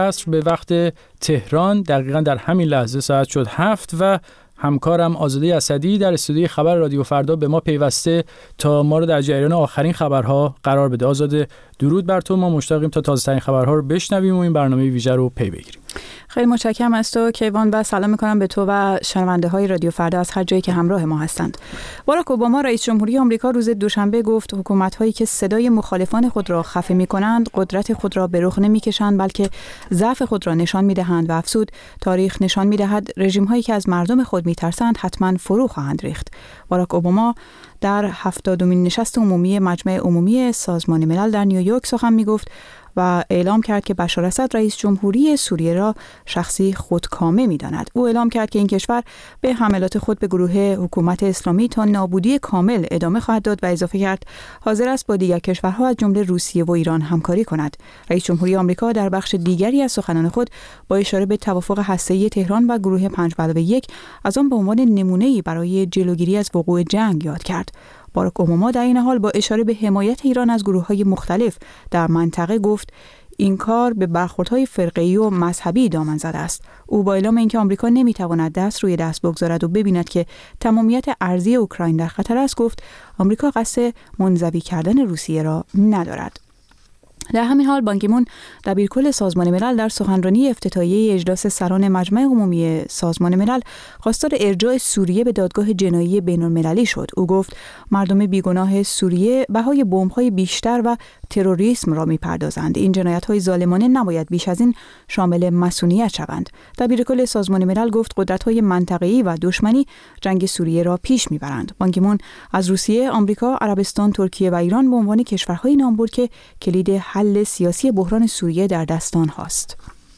عصر به وقت تهران، دقیقاً در همین لحظه ساعت شد 7 و همکارم آزاده اسدی در استودیوی خبر رادیو فردا به ما پیوسته تا ما رو در جریان آخرین خبرها قرار بده. آزاده، درود بر تو. ما مشتاقیم تا تازه‌ترین خبرها رو بشنویم و این برنامه ویژه رو پی بگیریم. خیلی متشکرم از تو کیوان و سلام می‌کنم به تو و شنونده‌های رادیو فردا از هر جایی که همراه ما هستند. باراک اوباما رئیس جمهوری آمریکا روز دوشنبه گفت حکومت‌هایی که صدای مخالفان خود را خفه می‌کنند قدرت خود را به رخ نمی‌کشند بلکه ضعف خود را نشان می‌دهند و افزود تاریخ نشان می‌دهد رژیم‌هایی که از مردم خود می‌ترسند حتماً فرو خواهند ریخت. باراک اوباما در 70مین نشست عمومی مجمع عمومی سازمان ملل در نیویورک سخن می‌گفت و اعلام کرد که بشار اسد رئیس جمهوری سوریه را شخصی خودکامه می‌داند. او اعلام کرد که این کشور به حملات خود به گروه حکومت اسلامی تا نابودی کامل ادامه خواهد داد و اضافه کرد حاضر است با دیگر کشورها از جمله روسیه و ایران همکاری کند. رئیس جمهوری آمریکا در بخش دیگری از سخنان خود با اشاره به توافق هسته‌ای تهران و گروه 5+1 از آن به عنوان نمونه‌ای برای جلوگیری از وقوع جنگ یاد کرد. باراک اوباما در این حال با اشاره به حمایت ایران از گروه‌های مختلف در منطقه گفت این کار به برخوردهای فرقه‌ای و مذهبی دامن زده است. او با اعلام اینکه آمریکا نمی‌تواند دست روی دست بگذارد و ببیند که تمامیت ارضی اوکراین در خطر است گفت آمریکا قصد منزوی کردن روسیه را ندارد. در همین حال بان کی مون دبیرکل سازمان ملل در سخنرانی افتتاحیه اجلاس سران مجمع عمومی سازمان ملل خواستار ارجاع سوریه به دادگاه جنایی بین‌المللی شد. او گفت مردم بیگناه سوریه بهای بمب‌های بیشتر و تروریسم را می‌پردازند. این جنایت‌های ظالمانه نباید بیش از این شامل مصونیت شوند. دبیرکل سازمان ملل گفت قدرت‌های منطقه‌ای و دشمنی جنگ سوریه را پیش می‌برند. بان کی مون از روسیه، آمریکا، عربستان، ترکیه و ایران به عنوان کشورهای نام برد که کلید حل سیاسی بحران سوریه در دست آنهاست.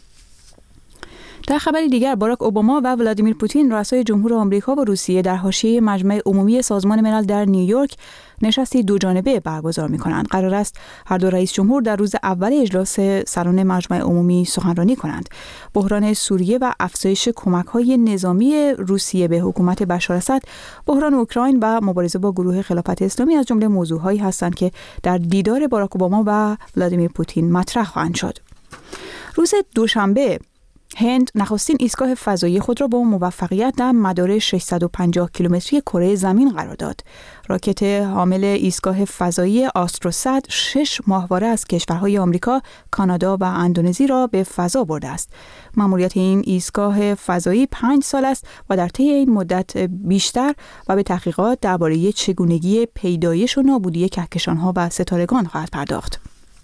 در خبری دیگر باراک اوباما و ولادیمیر پوتین رؤسای جمهور آمریکا و روسیه در حاشیه مجمع عمومی سازمان ملل در نیویورک نشستی دو جانبه برگزار می‌کنند. قرار است هر دو رئیس جمهور در روز اول اجلاس سران مجمع عمومی سخنرانی کنند. بحران سوریه و افزایش کمک‌های نظامی روسیه به حکومت بشار اسد، بحران اوکراین و مبارزه با گروه خلافت اسلامی از جمله موضوع‌هایی هستند که در دیدار باراک اوباما و ولادیمیر پوتین مطرح خواهند شد. روز دوشنبه هند نخستین ایستگاه فضایی خود را با موفقیت در مدار 650 کیلومتری کره زمین قرار داد. راکت حامل ایستگاه فضایی آستروسات 6 ماهواره از کشورهای آمریکا، کانادا و اندونزی را به فضا برده است. مأموریت این ایستگاه فضایی 5 سال است و در طی این مدت بیشتر و به تحقیقات درباره چگونگی پیدایش و نابودی کهکشان‌ها و ستارگان خواهد پرداخت.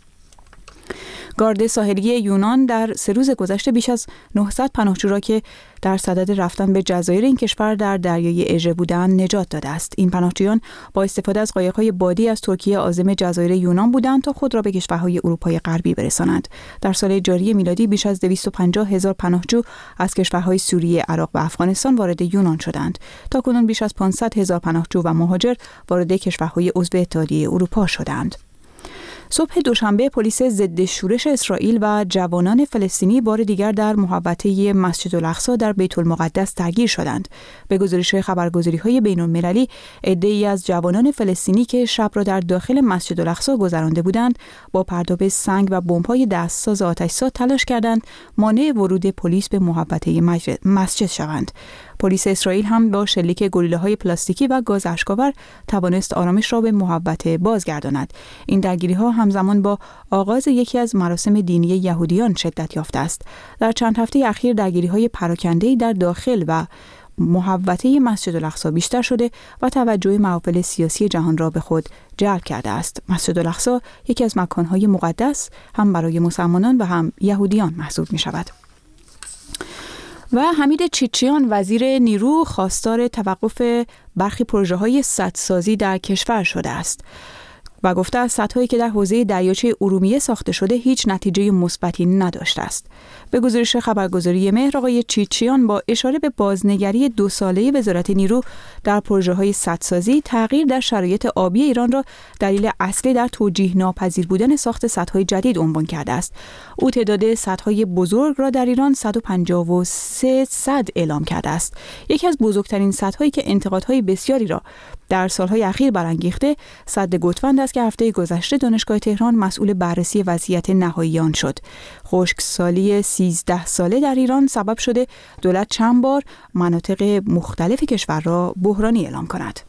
گارد ساحلی یونان در 3 روز گذشته بیش از 900 پناهجو را که در صدد رفتن به جزایر این کشور در دریای اژه بودند نجات داده است. این پناهجویان با استفاده از قایق‌های بادی از ترکیه عازم جزایر یونان بودند تا خود را به کشورهای اروپای غربی برسانند. در سال جاری میلادی بیش از 250,000 پناهجو از کشورهای سوریه، عراق و افغانستان وارد یونان شدند. تاکنون بیش از 500,000 پناهجو و مهاجر وارد کشورهای عضو اتحادیه اروپا شدند. صبح دوشنبه پلیس ضد شورش اسرائیل و جوانان فلسطینی بار دیگر در محوطه مسجد الاقصی در بیت المقدس درگیر شدند. به گزارش خبرگزاری‌های بین‌المللی، عده‌ای از جوانان فلسطینی که شب را در داخل مسجد الاقصی گذرانده بودند، با پرتاب سنگ و بمب‌های دستساز آتش‌ساز تلاش کردند مانع ورود پلیس به محوطه مسجد شوند. پلیس اسرائیل هم با شلیک گلوله‌های پلاستیکی و گاز اشک‌آور توانست آرامش را به محوطه بازگرداند. این درگیری‌ها همزمان با آغاز یکی از مراسم دینی یهودیان شدت یافته است. در چند هفته اخیر درگیری‌های پراکنده‌ای در داخل و محوطه مسجد الاقصی بیشتر شده و توجه محافل سیاسی جهان را به خود جلب کرده است. مسجد الاقصی یکی از مکان‌های مقدس هم برای مسلمانان و هم یهودیان محسوب می‌شود. و حمید چیچیان وزیر نیرو خواستار توقف برخی پروژه‌های سدسازی در کشور شده است و گفته است سدهایی که در حوزه دریاچه ارومیه ساخته شده هیچ نتیجه مثبتی نداشته است. به گزارش خبرگزاری مهر، آقای چیچیان با اشاره به بازنگری 2 ساله وزارت نیرو در پروژه‌های سدسازی، تغییر در شرایط آبی ایران را دلیل اصلی در توجیه ناپذیر بودن ساخت سدهای جدید عنوان کرده است. او تعداد سدهای بزرگ را در ایران 153 سد اعلام کرده است. یکی از بزرگترین سدهایی که انتقادهای بسیاری را در سالهای اخیر برانگیخته، سد گوتفند است است که هفته گذشته دانشگاه تهران مسئول بررسی وضعیت نهایی آن شد. خشکسالی 13 ساله در ایران سبب شده دولت چند بار مناطق مختلف کشور را بحرانی اعلام کند.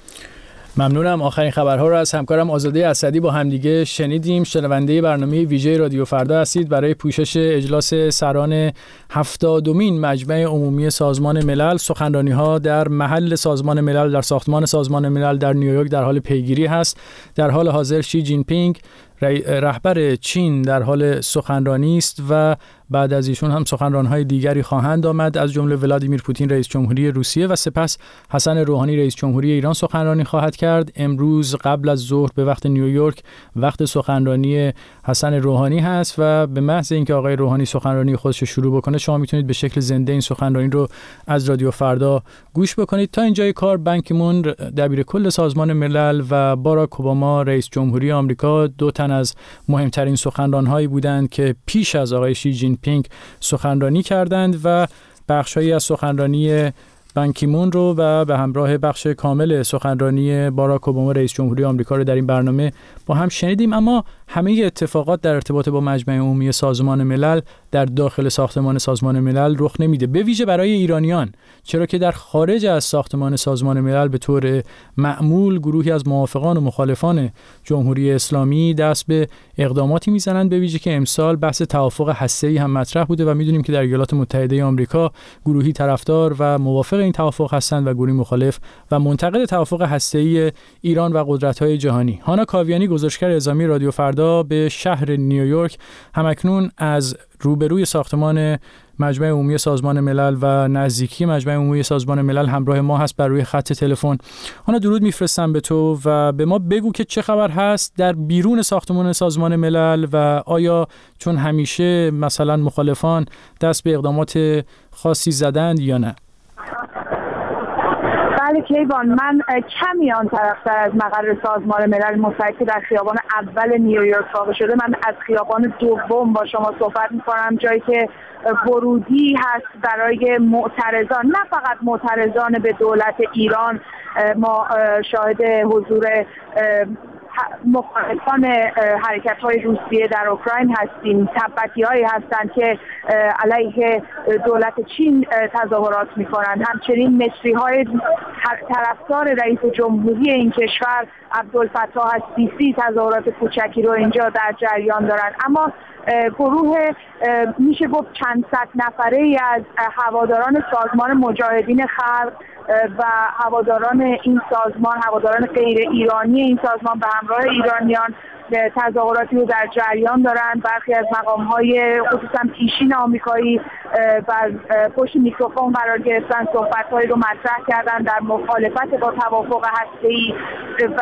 ممنونم. آخرین خبرها رو از همکارم آزاده اسدی با همدیگه شنیدیم. شنونده برنامه ویژه رادیو فردا هستید. برای پوشش اجلاس سران 70مین مجمع عمومی سازمان ملل، سخنرانی‌ها در محل سازمان ملل، در ساختمان سازمان ملل در نیویورک در حال پیگیری هست. در حال حاضر شی جین پینگ رهبر چین در حال سخنرانی است و بعد از ایشون هم سخنران‌های دیگری خواهند آمد، از جمله ولادیمیر پوتین رئیس جمهوری روسیه و سپس حسن روحانی رئیس جمهوری ایران سخنرانی خواهد کرد. امروز قبل از ظهر به وقت نیویورک وقت سخنرانی حسن روحانی هست و به محض اینکه آقای روحانی سخنرانی خودش رو شروع بکنه شما میتونید به شکل زنده این سخنرانی رو از رادیو فردا گوش بکنید. تا اینجای کار بان کی مون دبیر کل سازمان ملل و باراک اوباما رئیس جمهوری آمریکا دو تن از مهمترین سخنران‌هایی بودند که پیش از آقای شی جین پینگ سخنرانی کردند و بخش‌هایی از سخنرانی بان کی مون رو و به همراه بخش کامل سخنرانی باراک اوباما رئیس جمهوری آمریکا رو در این برنامه با هم شنیدیم. اما همه اتفاقات در ارتباط با مجمع عمومی سازمان ملل در داخل ساختمان سازمان ملل رخ نمیده، به ویژه برای ایرانیان، چرا که در خارج از ساختمان سازمان ملل به طور معمول گروهی از موافقان و مخالفان جمهوری اسلامی دست به اقداماتی میزنند، به ویژه که امسال بحث توافق هسته‌ای هم مطرح بوده و میدونیم که در ایالات متحده آمریکا گروهی طرفدار و موافق این توافق هستند و گروهی مخالف و منتقد توافق هسته‌ای ایران و قدرت‌های جهانی. هانا کاویانی، گزارشگر اعزامی رادیو فردا، به شهر نیویورک همکنون از روبروی ساختمان مجمع عمومی سازمان ملل و نزدیکی مجمع عمومی سازمان ملل همراه ما هست بر روی خط تلفن. هانا، درود میفرستم به تو و به ما بگو که چه خبر هست در بیرون ساختمان سازمان ملل و آیا چون همیشه مثلا مخالفان دست به اقدامات خاصی زدند یا نه؟ بله کیوان، من کمی آن طرفتر از مقر سازمان ملل متحد که در خیابان اول نیویورک واقع شده، من از خیابان دوم با شما صحبت می‌کنم، جایی که ورودی هست برای معترضان، نه فقط معترضان به دولت ایران. ما شاهد حضور مخالفان حرکت‌های روسیه در اوکراین هستیم. تبعیض‌هایی هستند که علیه دولت چین تظاهرات می‌کنند. همچنین مصری‌های طرفدار رئیس جمهوری این کشور عبدالفتاح السیسی تظاهرات کوچکی رو اینجا در جریان دارند. اما گروه میشه گفت چند صد نفره از هواداران سازمان مجاهدین خلق و هواداران این سازمان، هواداران غیر ایرانی این سازمان به همراه ایرانیان تظاهراتی رو در جریان دارند. برخی از مقام‌های خصوصا پیشین آمریکایی بر پشت میکروفون قرار گرفتن، صحبت‌هایی رو مطرح کردن در مخالفت با توافق هسته‌ای و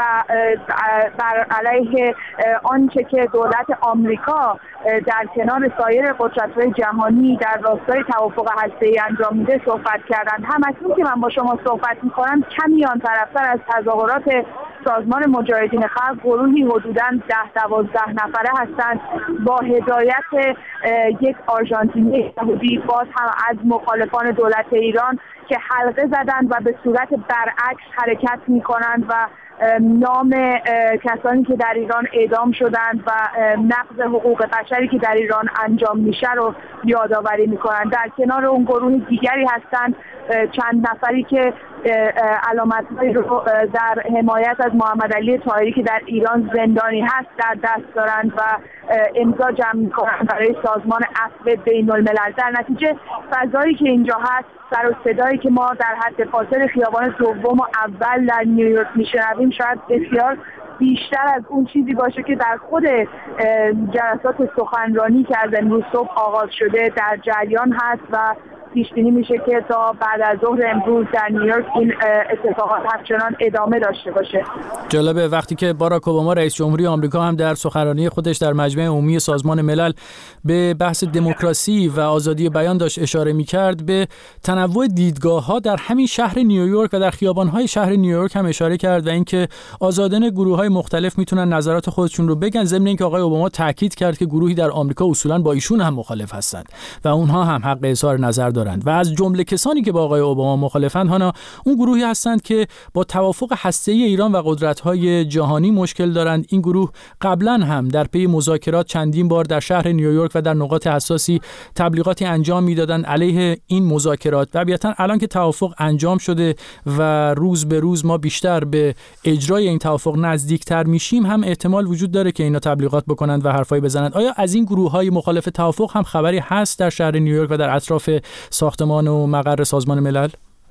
بر علیه آنچه که دولت آمریکا در کنار سایر قدرت‌های جهانی در راستای توافق هسته‌ای انجام میده صحبت کردند. همکنون که من با شما صحبت می‌کنم کمی آن طرفتر از تظاهرات سازمان مجاهدین خلق گروهی حدوداً 10-12 نفره هستند با هدایت یک آرژانتینی یهودی، باز هم از مخالفان دولت ایران، که حلقه زدند و به صورت برعکس حرکت می‌کنند و نام کسانی که در ایران اعدام شدند و نقض حقوق بشری که در ایران انجام میشه رو یادآوری میکنند. در کنار اون گروه دیگری هستند چند نفری که علامت‌هایی رو در حمایت از محمد علی طاهری که در ایران زندانی هست در دست دارند و امضا جمع میکنند برای سازمان عفو بین‌الملل. در نتیجه فضایی که اینجا هست، سر و صدایی که ما در حد فاصل خیابان دوم و اول در نیویورک میشنویم شاید بسیار بیشتر از اون چیزی باشه که در خود جلسات سخنرانی که از امروز صبح آغاز شده در جریان هست و پیش بینی میشه که تا بعد از ظهر امروز در نیویورک این اتفاقات همچنان ادامه داشته باشه. جالبه وقتی که باراک اوباما رئیس جمهوری آمریکا هم در سخنرانی خودش در مجمع عمومی سازمان ملل به بحث دموکراسی و آزادی بیان داشت اشاره می‌کرد، به تنوع دیدگاه‌ها در همین شهر نیویورک و در خیابان‌های شهر نیویورک هم اشاره کرد و اینکه آزادانه گروه‌های مختلف میتونن نظرات خودشون رو بگن، ضمن اینکه آقای اوباما تاکید کرد که گروهی در آمریکا اصولاً با ایشون هم مخالف هستند و اونها هم حق اظهار نظر دارند. دارند و از جمله کسانی که با آقای اوباما مخالفند هانا اون گروهی هستند که با توافق هسته‌ای ایران و قدرت‌های جهانی مشکل دارند. این گروه قبلا هم در پی مذاکرات چندین بار در شهر نیویورک و در نقاط حساسی تبلیغاتی انجام میدادند علیه این مذاکرات و طبیعتاً الان که توافق انجام شده و روز به روز ما بیشتر به اجرای این توافق نزدیکتر میشیم هم احتمال وجود داره که اینا تبلیغات بکنند و حرفایی بزنند. آیا از این گروه‌های مخالف توافق هم خبری هست در شهر نیویورک و در اطراف ساختمان و مقر سازمان ملل؟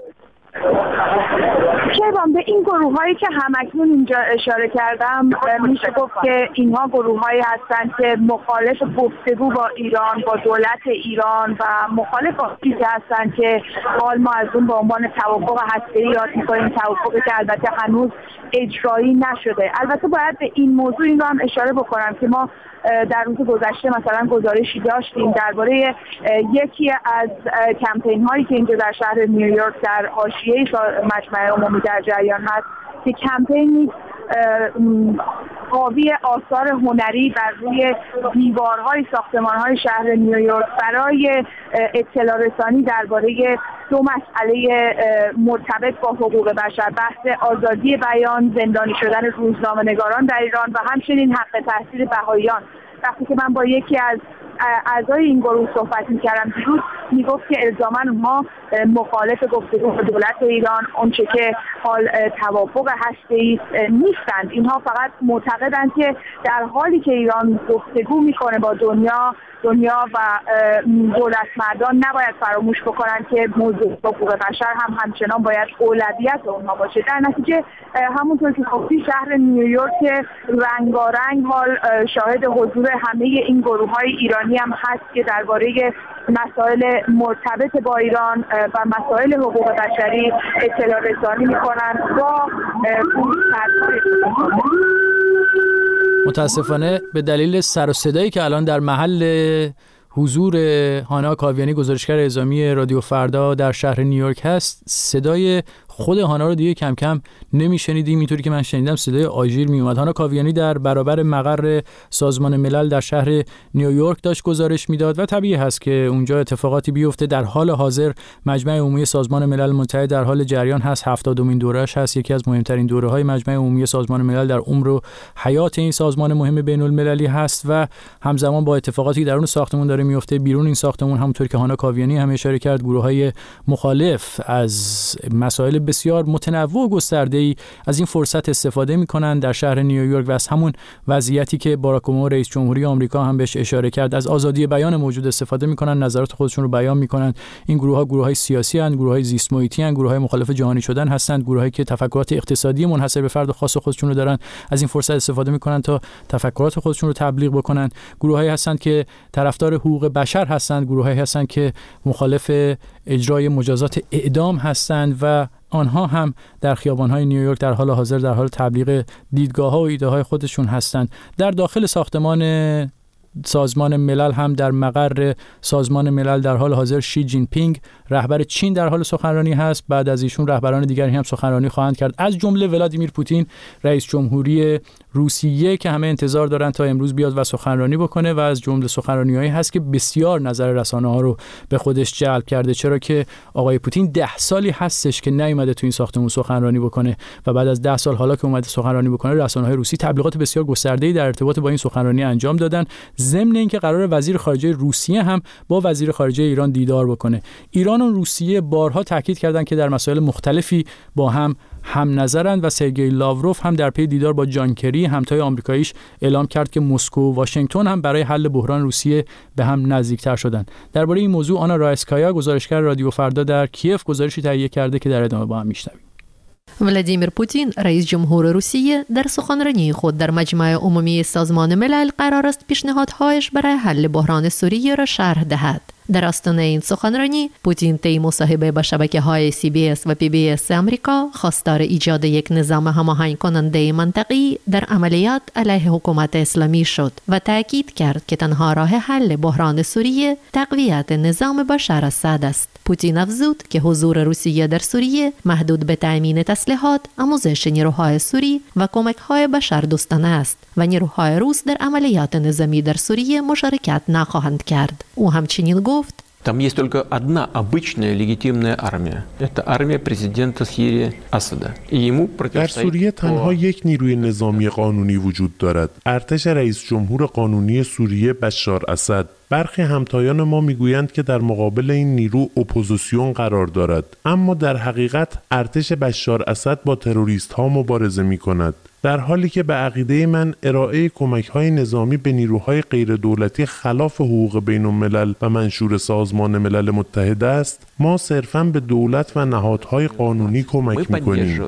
به این گروه‌هایی که همکنون اینجا اشاره کردم میشه گفت که اینها گروه‌هایی هستند که مخالف گفتگو با ایران، با دولت ایران و مخالف چیزی هستند که حال ما از اون به عنوان توافق هسته‌ای یاد می‌کنیم، توافقی که البته هنوز اجرایی نشده. البته باید به این موضوع این رو هم اشاره بکنم که ما در روز گذشته مثلا گزارشی داشتیم درباره یکی از کمپین هایی که اینجا در شهر نیویورک در حاشیه مجمع عمومی در جریان هست که کمپینی حاوی آثار هنری بر روی دیوارهای ساختمان‌های شهر نیویورک برای اطلاع رسانی درباره دو مسئله مرتبط با حقوق بشر، بحث آزادی بیان، زندانی شدن روزنامه‌نگاران در ایران و همچنین حق تحصیل بهائیان. وقتی که من با یکی از اعضای این گروه صحبت می‌کردم دیروز میگفت که الزاماً اونها مخالف گفتگو با دولت ایران، اونچه که حال توافق هسته‌ای نیستند. اینها فقط معتقدند که در حالی که ایران گفتگو میکنه با دنیا و دولتمردان نباید فراموش بکنند که موضوع حقوق بشر هم همچنان باید اولویت اونها باشه. در نتیجه همونطور که گفتی شهر نیویورک رنگارنگ حال شاهد حضور همه این گروه‌های ایرانی هم هست که درباره مسائل مرتبط با ایران و مسائل حقوق بشری اطلاع رسانی می‌کنند با متاسفانه به دلیل سر و صدایی که الان در محل حضور هانا کاویانی گزارشگر اعزامی رادیو فردا در شهر نیویورک هست، صدای خود هانا رو دیگه کم کم نمیشنیدیم. اینطوری که من شنیدم صدای آژیر میومد. هانا کاویانی در برابر مقر سازمان ملل در شهر نیویورک داشت گزارش میداد و طبیعی هست که اونجا اتفاقاتی بیفته. در حال حاضر مجمع عمومی سازمان ملل متحد در حال جریان هست، 70مین دوره‌اش هست، یکی از مهمترین دوره‌های مجمع عمومی سازمان ملل در عمر و حیات این سازمان مهم بین‌المللی هست و همزمان با اتفاقاتی درون ساختمان داره میفته. بیرون این ساختمان همونطور که هانا کاویانی هم اشاره کرد گروه‌های مخالف از مسائل بسیار متنوع و گسترده‌ای از این فرصت استفاده می‌کنن در شهر نیویورک و از همون وضعیتی که باراک اوباما رئیس جمهوری آمریکا هم بهش اشاره کرد از آزادی بیان موجود استفاده می‌کنن، نظرات خودشون رو بیان می‌کنن. این گروه‌ها گروه‌های سیاسی هستند، گروه‌های زیست محیطی هستند، گروه‌های مخالف جهانی شدن هستند، گروه‌هایی که تفکرات اقتصادی منحصر به فرد خاص خودشون رو دارن، از این فرصت استفاده می‌کنن تا تفکرات خودشون رو تبلیغ بکنن. گروه‌هایی هستند که طرفدار حقوق بشر هستند، گروه‌هایی هستند که مخالف اجرای مجازات اعدام هستند و آنها هم در خیابان‌های نیویورک در حال حاضر در حال تبلیغ دیدگاه‌ها و ایده‌های خودشون هستند. در داخل ساختمان سازمان ملل هم در مقر سازمان ملل در حال حاضر شی جین پینگ رهبر چین در حال سخنرانی هست. بعد از ایشون رهبران دیگری هم سخنرانی خواهند کرد، از جمله ولادیمیر پوتین رئیس جمهوری روسیه که همه انتظار دارن تا امروز بیاد و سخنرانی بکنه و از جمله سخنرانی‌هایی هست که بسیار نظر رسانه‌ها رو به خودش جلب کرده، چرا که آقای پوتین 10 سالی هستش که نیومده تو این ساختمون سخنرانی بکنه و بعد از 10 سال حالا که اومده سخنرانی بکنه رسانه‌های روسی تبلیغات بسیار گسترده‌ای در ارتباط با این سخنرانی انجام دادن، ضمن اینکه قرار وزیر خارجه روسیه هم با وزیر خارجه ایران دیدار بکنه. ایران و روسیه بارها تاکید کردند که در مسائل مختلفی با هم نظرند و سرگئی لاوروف هم در پی دیدار با جان کری همتای آمریکاییش اعلام کرد که مسکو و واشنگتن هم برای حل بحران روسیه به هم نزدیکتر شدند. درباره این موضوع آنا رایسکایا گزارشگر رادیو فردا در کیف گزارشی تهیه کرده که در ادامه با هم میشنویم. ولادیمیر پوتین رئیس جمهور روسیه در سخنرانی خود در مجمع عمومی سازمان ملل قرار است پیشنهادهایش برای حل بحران سوریه را شرح دهد. در آستانه این سخنرانی پوتین طی مصاحبه با شبکه‌های CBS و PBS آمریکا خواستار ایجاد یک نظام هماهنگ کننده منطقی در عملیات علیه حکومت اسلامی شد و تاکید کرد که تنها راه حل بحران سوریه تقویت نظام بشار اسد است. پوتین افزود که حضور روسیه در سوریه محدود به تأمین تسلیحات، آموزش نیروهای سوری و کمک‌های بشردوستانه است و نیروهای روس در عملیات نظامی در سوریه مشارکت نخواهند کرد. او همچنین گفت Там есть только одна обычная легитимная армия. Это армия президента Сирии Асада. И ему در سوریه تنها یک نیروی نظامی قانونی وجود دارد. ارتش رئیس جمهور قانونی سوریه بشار اسد. برخی همتایان ما میگویند که در مقابل این نیرو اپوزیسیون قرار دارد، اما در حقیقت ارتش بشار اسد با تروریست ها مبارزه می کند. در حالی که به عقیده من ارائه کمک‌های نظامی به نیروهای غیر دولتی خلاف حقوق بین الملل و منشور سازمان ملل متحد است، ما صرفاً به دولت و نهادهای قانونی کمک می‌کنیم.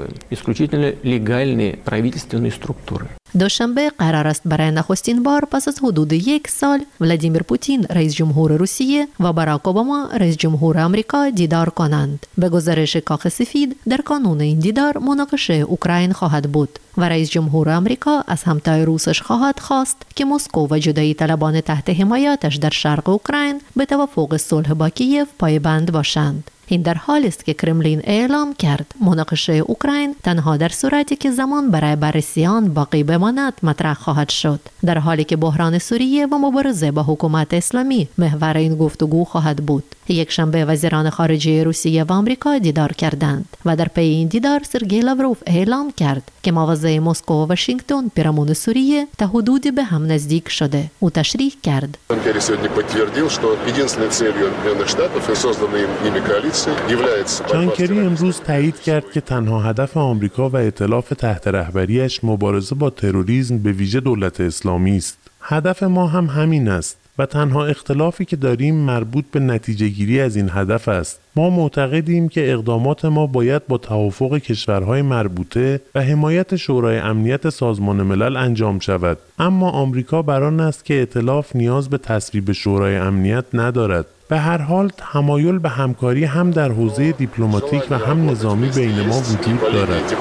دوشنبه قرار است برای نخستین بار پس از حدود 1 سال ولادیمیر پوتین رئیس جمهور روسیه و باراک اوباما رئیس جمهور آمریکا دیدار کنند. به گزارش کاخ سفید در کانون این دیدار مناقشه اوکراین خواهد بود و رئیس جمهور آمریکا از همتای روسش خواهد خواست که مسکو و جدایی طلبان تحت حمایتش در شرق اوکراین به توافق صلح با کیف پایبند باشند. این در حالی است که کرملین اعلام کرد مناقشه اوکراین تنها در صورتی که زمان برای بررسی آن باقی بماند مطرح خواهد شد، در حالی که بحران سوریه و مبارزه با حکومت اسلامی محور این گفتگو خواهد بود. یک شنبه وزیران خارجه روسیه و آمریکا دیدار کردند و در پی این دیدار سرگئی لاوروف اعلام کرد که مواضع مسکو و واشنگتن پیرامون سوریه تا حدودی به هم نزدیک شده. او تشریح کرد جان کری امروز تایید کرد که تنها هدف آمریکا و ائتلاف تحت رهبریش مبارزه با تروریسم به ویژه دولت اسلامی است. هدف ما هم همین است و تنها اختلافی که داریم مربوط به نتیجه گیری از این هدف است. ما معتقدیم که اقدامات ما باید با توافق کشورهای مربوطه و حمایت شورای امنیت سازمان ملل انجام شود، اما آمریکا بر آن است که ائتلاف نیاز به تصویب شورای امنیت ندارد. به هر حال تمایل به همکاری هم در حوزه دیپلماتیک و هم نظامی بین ما وجود دارد.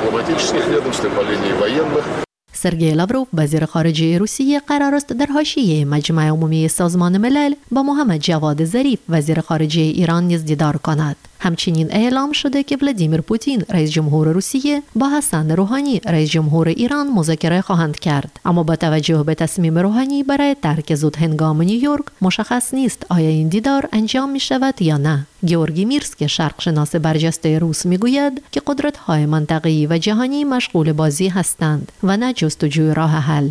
سرگئی لاوروف وزیر خارجه روسیه قرار است در حاشیه مجمع عمومی سازمان ملل با محمد جواد ظریف وزیر خارجه ایران نیز دیدار کند. همچنین اعلام شده که ولادیمیر پوتین رئیس جمهور روسیه با حسن روحانی رئیس جمهور ایران مذاکره خواهند کرد، اما با توجه به تصمیم روحانی برای ترک زود هنگام نیویورک مشخص نیست آیا این دیدار انجام می شود یا نه. گیورگی میرسکی شرق شناس برجسته روس میگوید که قدرت‌های منطقه‌ای و جهانی مشغول بازی هستند و نه جستجوی راه حل.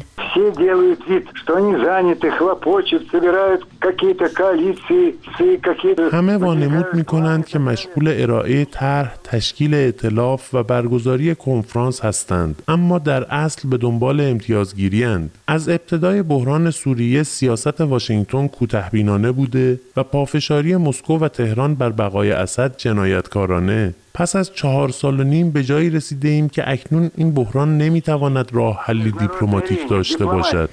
همه وانمود می‌کنند که مشغول ارائه طرح، تشکیل ائتلاف و برگزاری کنفرانس هستند، اما در اصل به دنبال امتیازگیری‌اند. از ابتدای بحران سوریه سیاست واشنگتن کوتاه‌بینانه بوده و پافشاری مسکو و تهران بر بقای اسد جنایتکارانه. پس از 4 سال و نیم به جایی رسیده ایم که اکنون این بحران نمیتواند راه حلی دیپلماتیک داشته باشد.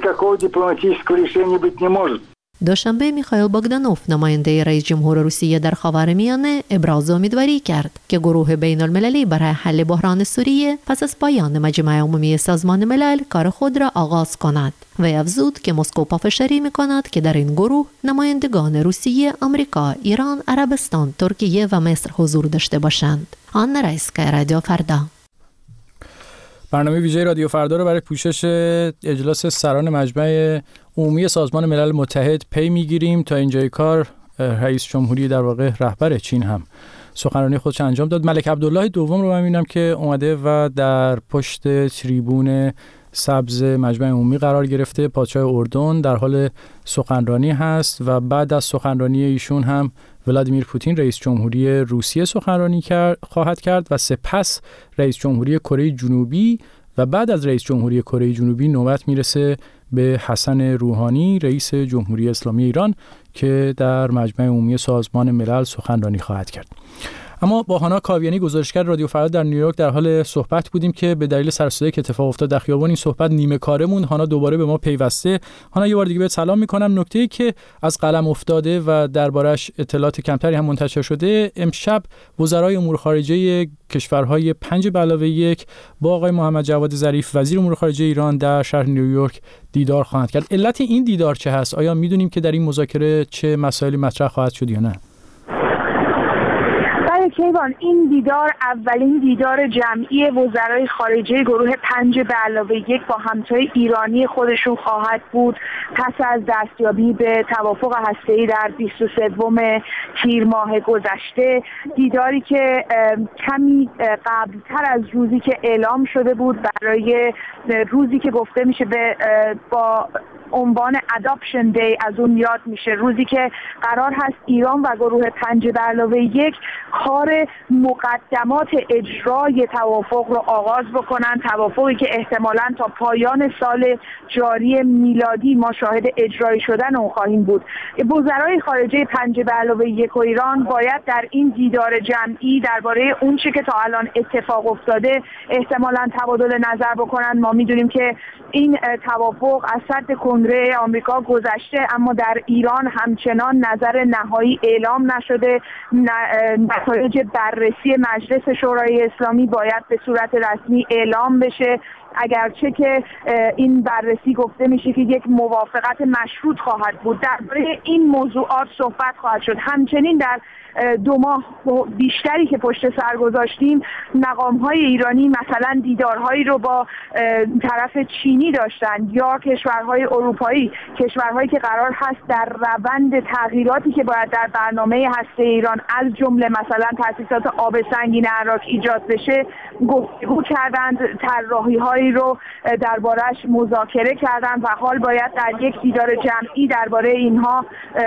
دوشنبه میخائیل بogdanov نماینده رئیس جمهور روسیه در خاورمیانه ابراز امیدواری کرد که گروه بین المللی برای حل بحران سوریه پس از پایان مجمع عمومی سازمان ملل کار خود را آغاز کند و افزود که مسکو پافشاری میکند که در این گروه نمایندگان روسیه، آمریکا، ایران، عربستان، ترکیه و مصر حضور داشته باشند. آن رئیسکای رادیو فردا. برنامه ویژه رادیو فردا رو برای پوشش اجلاس سران مجمع عمومی سازمان ملل متحد پی میگیریم. تا اینجای کار رئیس جمهوری در واقع رهبر چین هم سخنرانی خودش انجام داد. ملک عبدالله دوم رو من می‌بینم که اومده و در پشت تریبون سبز مجمع عمومی قرار گرفته. پادشاه اردن در حال سخنرانی هست و بعد از سخنرانی ایشون هم ولادیمیر پوتین رئیس جمهوری روسیه سخنرانی خواهد کرد و سپس رئیس جمهوری کره جنوبی و بعد از رئیس جمهوری کره جنوبی نوبت میرسه به حسن روحانی رئیس جمهوری اسلامی ایران که در مجمع عمومی سازمان ملل سخنرانی خواهد کرد. اما با هانا کاویانی گزارشگر رادیو فردا در نیویورک در حال صحبت بودیم که به دلیل سر و صدایی که اتفاق افتاد در خیابان این صحبت نیمه کاره موند. هانا دوباره به ما پیوسته. هانا یه بار دیگه بهت سلام میکنم. نکته‌ای که از قلم افتاده و دربارش اطلاعات کمتری هم منتشر شده، امشب وزرای امور خارجه کشورهای 5+1 با آقای محمد جواد ظریف وزیر امور خارجه ایران در شهر نیویورک دیدار خواهند کرد. علت این دیدار چه هست؟ آیا میدونیم که در این مذاکره چه مسائلی مطرح خواهد شد یا نه؟ کیوان، این دیدار اولین دیدار جمعی وزرای خارجه گروه 5+1 با همتای ایرانی خودشون خواهد بود پس از دستیابی به توافق هسته‌ای در 23 تیر ماه گذشته. دیداری که کمی قبلتر از روزی که اعلام شده بود برای روزی که گفته میشه با عنوان اداپشن دی از اون یاد میشه، روزی که قرار هست ایران و گروه 5+1 کار مقدمات اجرای توافق رو آغاز بکنن، توافقی که احتمالاً تا پایان سال جاری میلادی ما شاهد اجرای شدن اون خواهیم بود. وزرای خارجه 5+1 و ایران باید در این دیدار جمعی درباره اون چه که تا الان اتفاق افتاده احتمالاً تبادل نظر بکنن. ما میدونیم که این توافق از سطح کنگره آمریکا گذشته، اما در ایران همچنان نظر نهایی اعلام نشده. نتایج بررسی مجلس شورای اسلامی باید به صورت رسمی اعلام بشه، اگرچه که این بررسی گفته میشه که یک موافقت مشروط خواهد بود. درباره این موضوعات صحبت خواهد شد. همچنین در 2 ماه بیشتری که پشت سر گذاشتیم، مقام‌های ایرانی مثلا دیدارهایی رو با طرف چینی داشتن یا کشورهای اروپایی، کشورهایی که قرار هست در روند تغییراتی که باید در برنامه هسته ایران از جمله مثلا تأسیسات آب سنگین عراق ایجاد بشه گفتگو کردند، طراحی‌هایی رو درباره‌اش مذاکره کردند و حال باید در یک دیدار جمعی درباره اینها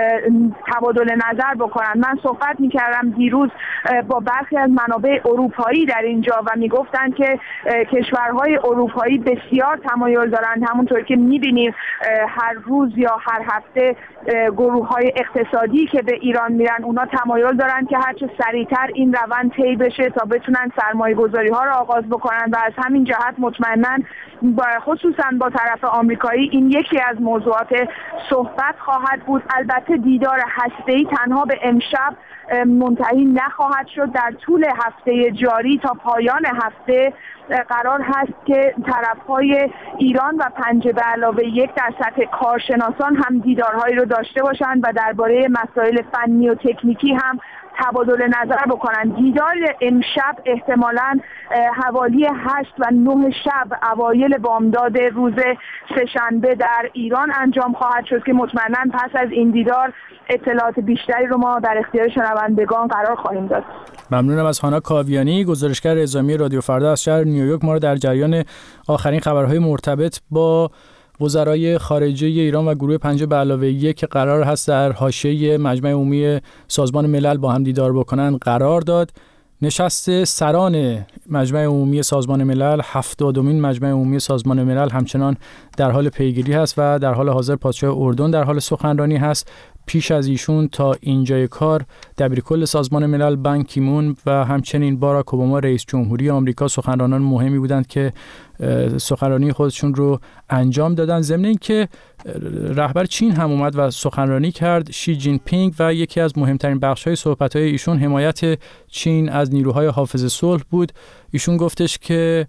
تبادل نظر بکنند. من صحبت می‌کردم دیروز با برخی از منابع اروپایی در اینجا و میگفتند که کشورهای اروپایی بسیار تمایل دارند، همونطور که می‌بینیم هر روز یا هر هفته گروه‌های اقتصادی که به ایران میرن اونا تمایل دارند که هرچه سریعتر این روند طی بشه تا بتونن سرمایه‌گذاری‌ها رو آغاز بکنن و از همین جهت مطمئناً خصوصاً با طرف آمریکایی این یکی از موضوعات صحبت خواهد بود. البته دیدار هسته‌ای تنها به امشب منتهی نخواهد شد. در طول هفته جاری تا پایان هفته قرار هست که طرف‌های ایران و 5+1 در سطح کارشناسان هم دیدارهایی رو داشته باشند و درباره مسائل فنی و تکنیکی هم تبادل نظر بکنن. دیدار امشب احتمالاً حوالی 8 و 9 شب اوایل بامداد روز سه‌شنبه در ایران انجام خواهد شد که مطمئناً پس از این دیدار اطلاعات بیشتری رو ما در اختیار شنوندگان قرار خواهیم داد. ممنونم از هانا کاویانی، گزارشگر اعزامی رادیو فردا از شهر نیویورک، ما رو در جریان آخرین خبرهای مرتبط با وزرای خارجه ایران و گروه 5+1 که قرار هست در حاشیه مجمع عمومی سازمان ملل با هم دیدار بکنن قرار داد. نشست سران مجمع عمومی سازمان ملل، 70مین مجمع عمومی سازمان ملل همچنان در حال پیگیری هست و در حال حاضر پادشاه اردن در حال سخنرانی هست. پیش از ایشون تا اینجای کار دبیرکل سازمان ملل بان کی مون و همچنین باراک اوباما رئیس جمهوری آمریکا سخنرانان مهمی بودند که سخنرانی خودشون رو انجام دادن. ضمن اینکه رهبر چین هم اومد و سخنرانی کرد، شی جین پینگ، و یکی از مهمترین بخش‌های صحبت‌های ایشون حمایت چین از نیروهای حافظ صلح بود. ایشون گفتش که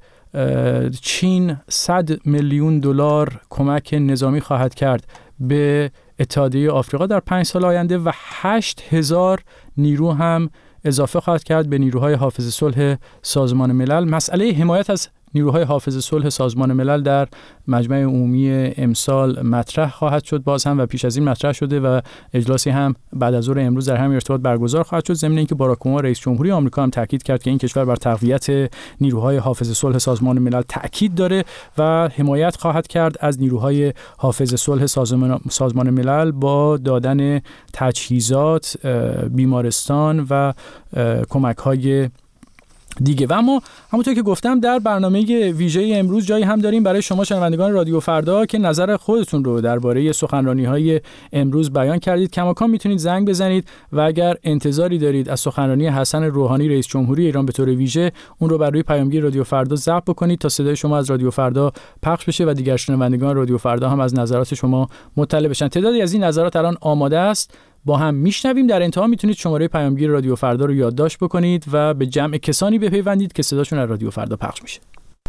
چین 100 میلیون دلار کمک نظامی خواهد کرد به اتحادیه آفریقا در 5 سال آینده و 8000 نیرو هم اضافه خواهد کرد به نیروهای حافظ صلح سازمان ملل. مسئله حمایت از نیروهای حافظ صلح سازمان ملل در مجمع عمومی امسال مطرح خواهد شد باز هم و پیش از این مطرح شده و اجلاسی هم بعد از ظهر امروز در همین ارتباط برگزار خواهد شد. ضمن اینکه باراک اوباما رئیس جمهوری آمریکا هم تاکید کرد که این کشور بر تقویت نیروهای حافظ صلح سازمان ملل تاکید داره و حمایت خواهد کرد از نیروهای حافظ صلح سازمان ملل با دادن تجهیزات، بیمارستان و کمک‌های دیگه. و اما همونطور که گفتم در برنامه ویژه امروز جایی هم داریم برای شما شنوندگان رادیو فردا که نظر خودتون رو درباره سخنرانی‌های امروز بیان کردید. کماکان میتونید زنگ بزنید و اگر انتظاری دارید از سخنرانی حسن روحانی رئیس جمهوری ایران به طور ویژه اون رو بر روی پیامگیر رادیو فردا ضبط بکنید تا صدای شما از رادیو فردا پخش بشه و دیگر شنوندگان رادیو فردا هم از نظرات شما مطلع بشن. تعدادی از این نظرات الان آماده است، با هم میشنویم. در انتها میتونید شماره پیامگیر رادیو فردا رو یادداشت بکنید و به جمع کسانی بپیوندید که صداشون از رادیو فردا پخش میشه.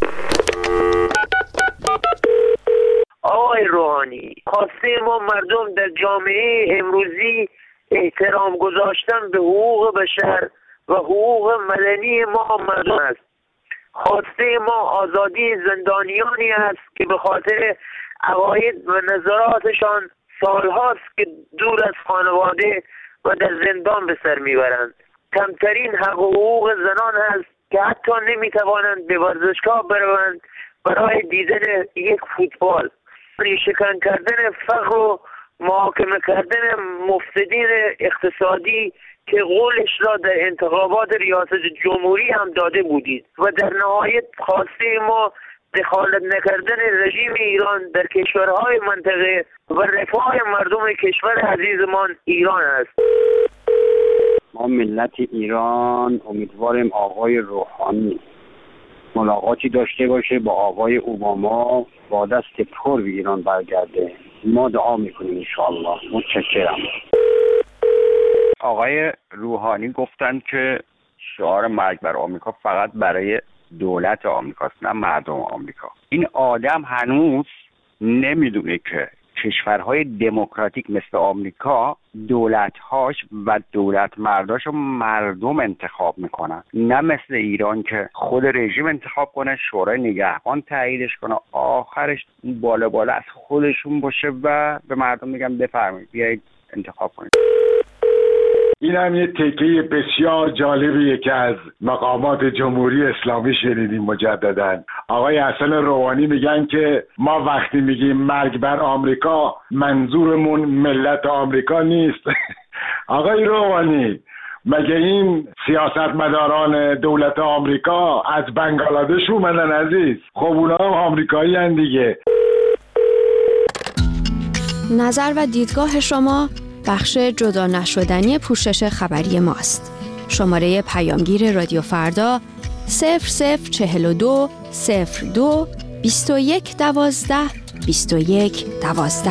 آقای روحانی، خواسته ما مردم در جامعه امروزی احترام گذاشتن به حقوق بشر و حقوق مدنی ما مردم است. خواسته ما آزادی زندانیانی است که به خاطر عقاید و نظراتشان سالهاست که دور از خانواده و در زندان به سر میبرند. کمترین حق و حقوق زنان است که حتی نمیتوانند به ورزشگاه بروند برای دیدن یک فوتبال. ریشه‌کن کردن فقر و محاکمه کردن مفسدین اقتصادی که قولش را در انتخابات ریاست جمهوری هم داده بودید و در نهایت خواسته ما دخالت نکردن رژیم ایران در کشورهای منطقه و رفاه مردم کشور عزیزمان ایران است. ما ملت ایران امیدواریم آقای روحانی ملاقاتی داشته باشه با آقای اوباما با دست پر به ایران برگرده. ما دعا میکنیم انشاءالله. متشکرم. آقای روحانی گفتن که شعار مرگ بر آمریکا فقط برای دولت آمریکاست نه مردم آمریکا. این آدم هنوز نمیدونه که کشورهای دموکراتیک مثل آمریکا دولت‌هاش و دولت مرداشو مردم انتخاب میکنن، نه مثل ایران که خود رژیم انتخاب کنه، شورای نگهبان تاییدش کنه، آخرش بالا از خودشون باشه و به مردم میگن بفرمایید بیایید انتخاب کنید. این هم یه تکه بسیار جالبیه که از مقامات جمهوری اسلامی شنیدیم مجدداً. آقای حسن روحانی میگن که ما وقتی میگیم مرگ بر آمریکا منظورمون ملت آمریکا نیست. آقای روحانی مگه این سیاستمداران دولت آمریکا از بنگلادش اومدن عزیز؟ خب اونا هم آمریکایی هن دیگه. نظر و دیدگاه شما بخش جدا نشدنی پوشش خبری ماست. شماره پیامگیر رادیو فردا 0042 02 21 12 21 12.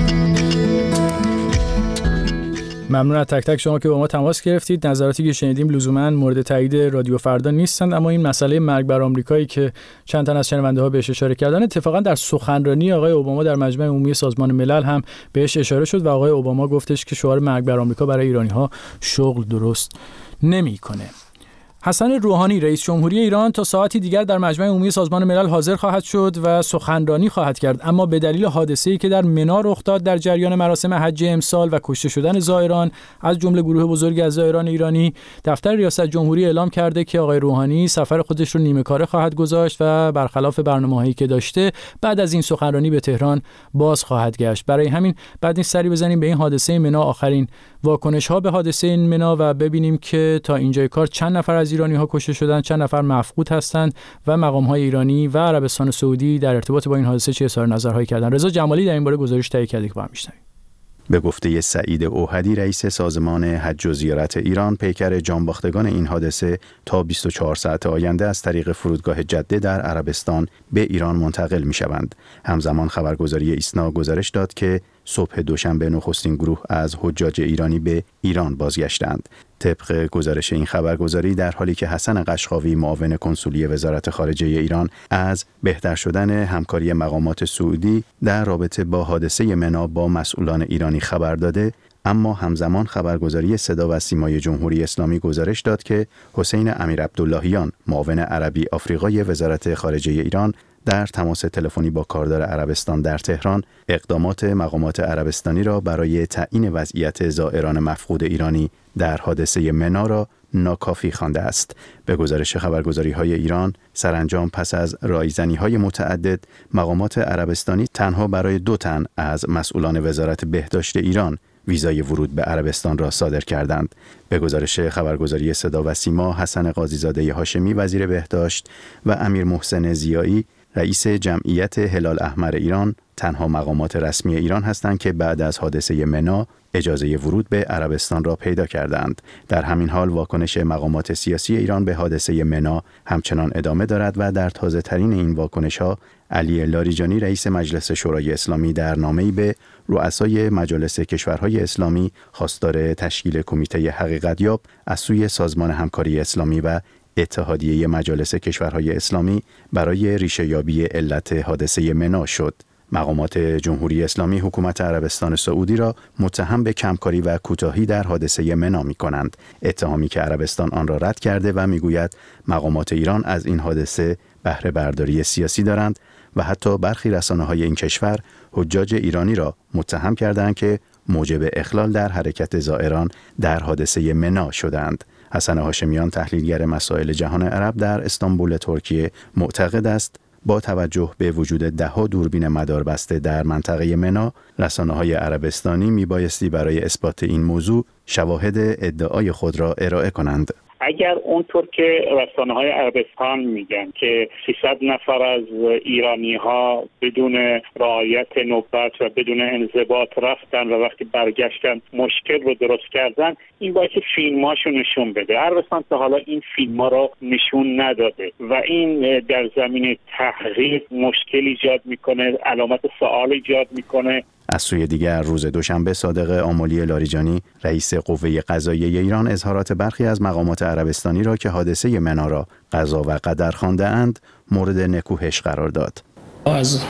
ممنون از تک تک شما که با ما تماس گرفتید. نظراتی که شنیدیم لزوما مورد تایید رادیو فردا نیستند، اما این مسئله مرگ بر آمریکایی که چند تن از شنونده‌ها بهش اشاره کردن اتفاقا در سخنرانی آقای اوباما در مجمع عمومی سازمان ملل هم بهش اشاره شد و آقای اوباما گفتش که شعار مرگ بر آمریکا برای ایرانی‌ها شغل درست نمی‌کنه. حسن روحانی رئیس جمهوری ایران تا ساعتی دیگر در مجمع عمومی سازمان ملل حاضر خواهد شد و سخنرانی خواهد کرد، اما به دلیل حادثه‌ای که در منا رخ داد در جریان مراسم حج امسال و کشته شدن زائران از جمله گروه بزرگی از زائران ایرانی، دفتر ریاست جمهوری اعلام کرده که آقای روحانی سفر خودش رو نیمه کاره خواهد گذاشت و برخلاف برنامه‌هایی که داشته بعد از این سخنرانی به تهران باز خواهد گشت. برای همین بعد این سری بزنیم به این حادثه منا، آخرین واکنش‌ها به حادثه این منا و ببینیم که تا اینجای کار چند نفر از ایرانی‌ها کشته شدن، چند نفر مفقود هستند و مقام‌های ایرانی و عربستان سعودی در ارتباط با این حادثه چه اظهار نظرهایی کردن. رضا جمالی در این باره گزارش تهیه کرده که با هم می‌شنویم. به گفته سعید اوحدی رئیس سازمان حج و زیارت ایران، پیکر جانباختگان این حادثه تا 24 ساعت آینده از طریق فرودگاه جده در عربستان به ایران منتقل می‌شوند. همزمان خبرگزاری ایسنا گزارش داد که صبح دوشنبه نخستین گروه از حجاج ایرانی به ایران بازگشتند. طبق گزارش این خبرگزاری در حالی که حسن قشقاوی معاون کنسولی وزارت خارجه ایران از بهتر شدن همکاری مقامات سعودی در رابطه با حادثه منا با مسئولان ایرانی خبر داده، اما همزمان خبرگزاری صدا و سیمای جمهوری اسلامی گزارش داد که حسین امیرعبداللهیان معاون عربی آفریقای وزارت خارجه ایران در تماس تلفنی با کاردار عربستان در تهران اقدامات مقامات عربستانی را برای تعیین وضعیت زائران مفقود ایرانی در حادثه منا را ناکافی خوانده است. به گزارش خبرگزاری‌های ایران، سرانجام پس از رایزنی‌های متعدد، مقامات عربستانی تنها برای 2 تن از مسئولان وزارت بهداشت ایران ویزای ورود به عربستان را صادر کردند. به گزارش خبرگزاری صدا و سیما، حسن قاضیزاده هاشمی وزیر بهداشت و امیر محسن ضیایی رئیس جمعیت هلال احمر ایران تنها مقامات رسمی ایران هستند که بعد از حادثه منا اجازه ورود به عربستان را پیدا کردند. در همین حال واکنش مقامات سیاسی ایران به حادثه منا همچنان ادامه دارد و در تازه ترین این واکنش‌ها علی لاریجانی رئیس مجلس شورای اسلامی در نامه‌ای به رؤسای مجالس کشورهای اسلامی خواستار تشکیل کمیته حقیقت‌یاب از سوی سازمان همکاری اسلامی و اتحادیه مجالس کشورهای اسلامی برای ریشه‌یابی علت حادثه منا شد. مقامات جمهوری اسلامی حکومت عربستان سعودی را متهم به کمکاری و کوتاهی در حادثه منا می‌کنند، اتهامی که عربستان آن را رد کرده و می‌گوید مقامات ایران از این حادثه بهره برداری سیاسی دارند و حتی برخی رسانه‌های این کشور حجاج ایرانی را متهم کردند که موجب اخلال در حرکت زائران در حادثه منا شدند. حسن هاشمیان، تحلیلگر مسائل جهان عرب در استانبول ترکیه، معتقد است با توجه به وجود ده‌ها دوربین مداربسته در منطقه منا، رسانه‌های عربستانی میبایستی برای اثبات این موضوع شواهد ادعای خود را ارائه کنند. اگر اونطور که رسانه‌های عربستان میگن که 300 نفر از ایرانی‌ها بدون رعایت نوبت و بدون انضباط رفتن و وقتی برگشتن مشکل رو درست کردن، این باید که فیلماشو نشون بده. عربستان تا حالا این فیلم‌ها رو نشون نداده و این در زمینه تحقیق مشکل ایجاد میکنه، علامت سوال ایجاد میکنه. از سوی دیگر روز دوشنبه صادق آملی لاریجانی، رئیس قوه قضاییه ایران، اظهارات برخی از مقامات عربستانی را که حادثه منا را قضا و قدر خوانده‌اند مورد نکوهش قرار داد. از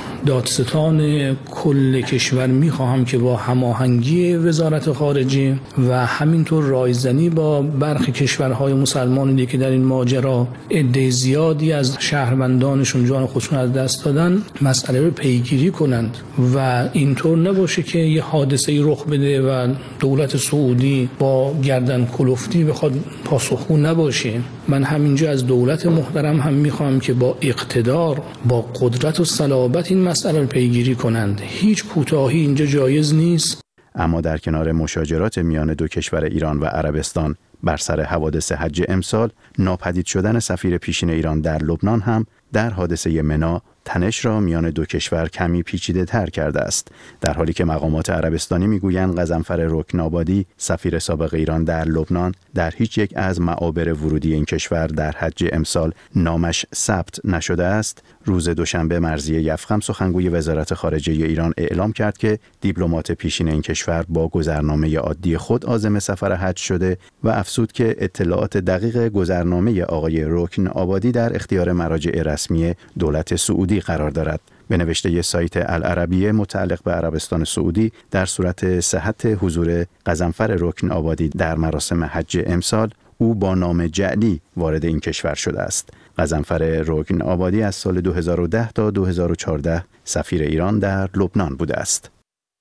دادستان کل کشور می‌خواهم که با هماهنگی وزارت خارجه و همینطور رایزنی با برخی کشورهای مسلمانی که در این ماجرا عده زیادی از شهروندانشون جان خودشون از دست دادن، مسئله رو پیگیری کنند و اینطور نباشه که یه حادثه‌ای رخ بده و دولت سعودی با گردن کلفتی بخواد پاسخگو نباشه. من همینجا از دولت محترم هم می‌خواهم که با اقتدار، با قدرت و صلابت این مسئله رو پیگیری کنند. هیچ کوتاهی اینجا جایز نیست. اما در کنار مشاجرات میان دو کشور ایران و عربستان بر سر حوادث حج امسال، ناپدید شدن سفیر پیشین ایران در لبنان هم در حادثه منا تنش را میان دو کشور کمی پیچیده تر کرده است، در حالی که مقامات عربستانی میگویند غضنفر رکن‌آبادی، سفیر سابق ایران در لبنان، در هیچ یک از معابر ورودی این کشور در حج امسال نامش ثبت نشده است. روز دوشنبه مرضیه یفخم، سخنگوی وزارت خارجه ایران، اعلام کرد که دیپلمات پیشین این کشور با گذرنامه عادی خود عازم سفر حج شده و افزود که اطلاعات دقیق گذرنامه آقای رکن‌آبادی در اختیار مراجع رسمی دولت سعودی قرار دارد. به نوشته سایت العربیه متعلق به عربستان سعودی، در صورت صحت حضور غضنفر رکن‌آبادی در مراسم حج امسال، او با نام جعلی وارد این کشور شده است. غضنفر رکن‌آبادی از سال 2010 تا 2014 سفیر ایران در لبنان بوده است.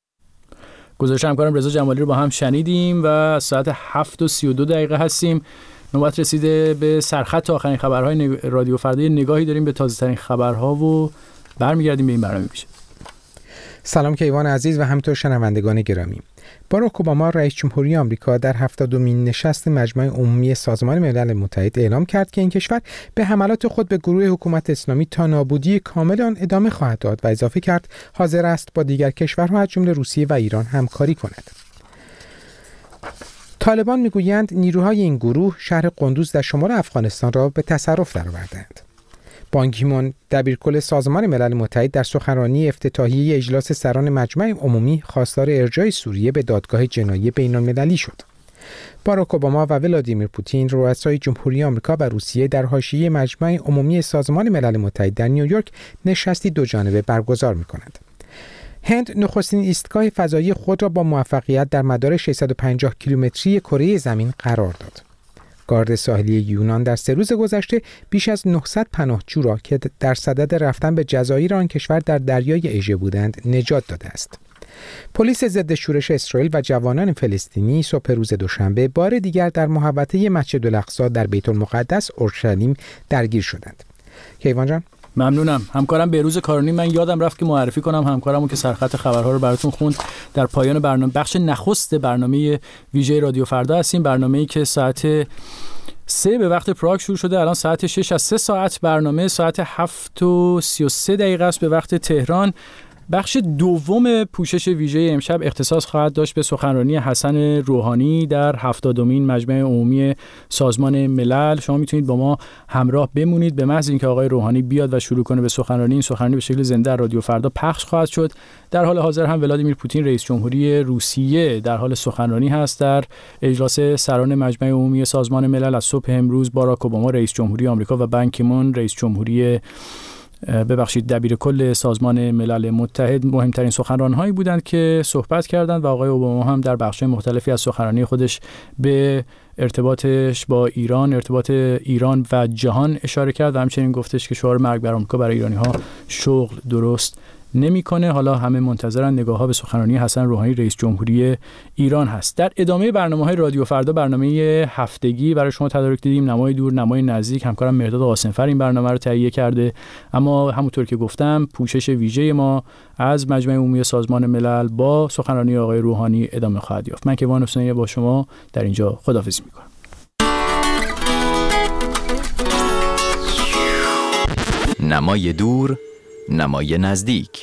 گزارش همکارم رضا جمالی رو با هم شنیدیم و ساعت 7:32 هستیم. نوبت رسیده به سرخط آخرین خبرهای رادیو فردا. نگاهی داریم به تازه‌ترین خبرها و برمیگردیم به این برنامه میشه. سلام کیوان عزیز و همینطور شنوندگان گرامی. باراک اوباما رئیس جمهوری آمریکا در 70مین نشست مجمع عمومی سازمان ملل متحد اعلام کرد که این کشور به حملات خود به گروه حکومت اسلامی تا نابودی کامل آن ادامه خواهد داد و اضافه کرد حاضر است با دیگر کشورها از جمله روسیه و ایران همکاری کند. طالبان میگویند نیروهای این گروه شهر قندوز در شمال افغانستان را به تصرف درآوردند. بان کی مون دبیرکل سازمان ملل متحد در سخنرانی افتتاحیه اجلاس سران مجمع عمومی خواستار ارجاع سوریه به دادگاه جنایی بین‌المللی شد. باراک اوباما و ولادیمیر پوتین، رؤسای جمهوری آمریکا و روسیه، در حاشیه مجمع عمومی سازمان ملل متحد در نیویورک نشستی دوجانبه برگزار می‌کنند. هند نخستین ایستگاه فضایی خود را با موفقیت در مدار 650 کیلومتری کره زمین قرار داد. گارد ساحلی یونان در 3 روز گذشته بیش از 900 پناهجو را که در صدد رفتن به جزایر آن کشور در دریای اژه بودند نجات داده است. پلیس ضد شورش اسرائیل و جوانان فلسطینی صبح روز دوشنبه بار دیگر در محوطه مسجد الاقصی در بیت المقدس اورشلیم درگیر شدند. کیوان جان، ممنونم. همکارم بهروز کارانی، من یادم رفت که معرفی کنم همکارمو که سرخط خبرها رو براتون خوند. در پایان برنامه بخش نخست برنامه ویژه رادیو فردا هستیم، برنامه‌ای که ساعت 3 به وقت پراگ شروع شده، الان ساعت 6 از 3 ساعت برنامه ساعت 7:33 است به وقت تهران. بخش دوم پوشش ویژه امشب اختصاص خواهد داشت به سخنرانی حسن روحانی در 70مین مجمع عمومی سازمان ملل. شما میتونید با ما همراه بمونید. به محض اینکه آقای روحانی بیاد و شروع کنه به سخنرانی، این سخنرانی به شکل زنده رادیو فردا پخش خواهد شد. در حال حاضر هم ولادیمیر پوتین رئیس جمهوری روسیه در حال سخنرانی هست در اجلاس سران مجمع عمومی سازمان ملل. از صبح امروز باراک اوباما رئیس جمهوری آمریکا و بان کی مون رئیس جمهوری دبیر کل سازمان ملل متحد مهمترین سخنران‌هایی بودند که صحبت کردند و آقای اوباما هم در بخش‌های مختلفی از سخنرانی خودش به ارتباطش با ایران، ارتباط ایران و جهان اشاره کرد و همچنین گفتش که شعار مرگ بر آمریکا برای ایرانی‌ها شغل درست نمی‌کنه. حالا همه منتظرن نگاه‌ها به سخنرانی حسن روحانی رئیس جمهوری ایران هست. در ادامه برنامه‌های رادیو فردا، برنامه هفتگی برای شما تدارک دیدیم، نمای دور نمای نزدیک. همکارم مرداد قاسمفر این برنامه رو تهیه کرده، اما همونطور که گفتم پوشش ویژه ما از مجمع عمومی سازمان ملل با سخنرانی آقای روحانی ادامه خواهد یافت. من کیوان حسینی با شما در اینجا خداحافظی می‌کنم. نمای دور نمای نزدیک.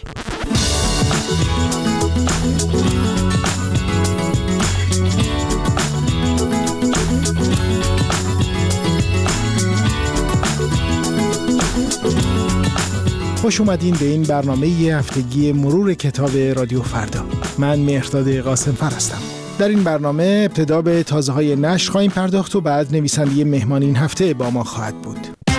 خوش اومدین به این برنامه هفتگی مرور کتاب رادیو فردا. من مهرداد قاسمفر هستم. در این برنامه ابتدا به تازه‌های نشر خواهیم پرداخت و بعد نویسنده مهمان این هفته با ما خواهد بود.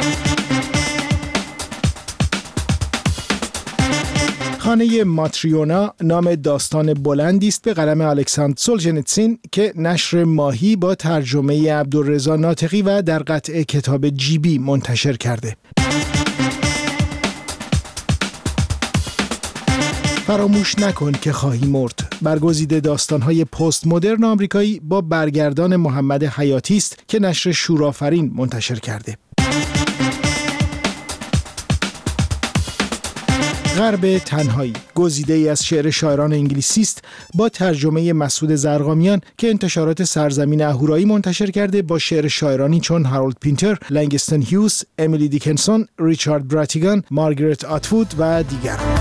خانه ماتریونا نام داستان بلندی است به قلم الکساندر سولژنیتسین که نشر ماهی با ترجمه عبدالرضا ناطقی و در قطعه کتاب جیبی منتشر کرده. فراموش نکن که خواهی مرد، برگزیده داستان‌های پست مدرن آمریکایی با برگردان محمد حیاتی است که نشر شورآفرین منتشر کرده. غرب تنهایی گزیده‌ای از شعر شاعران انگلیسی است با ترجمه مسعود زرقامیان که انتشارات سرزمین اهورایی منتشر کرده با شعر شاعرانی چون هارولد پینتر، لنگستون هیوز، امیلی دیکنسون، ریچارد براتیگان، مارگرت اتوود و دیگران.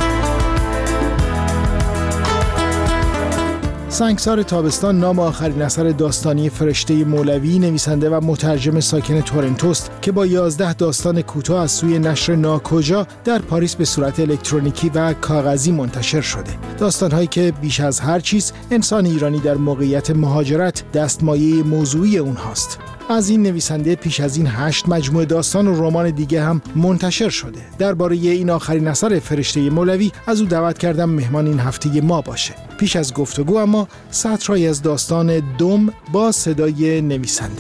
سنگسار تابستان نام آخرین اثر داستانی فرشته مولوی نویسنده و مترجم ساکن تورنتوست که با 11 داستان کوتاه از سوی نشر ناکجا در پاریس به صورت الکترونیکی و کاغذی منتشر شده. داستان‌هایی که بیش از هر چیز انسان ایرانی در موقعیت مهاجرت دستمایه موضوعی اونهاست. از این نویسنده پیش از این 8 مجموعه داستان و رمان دیگه هم منتشر شده. درباره این آخرین اثر فرشته مولوی از او دعوت کردم مهمان این هفته ما باشه. پیش از گفتگو اما سطرهایی از داستان دم با صدای نویسنده.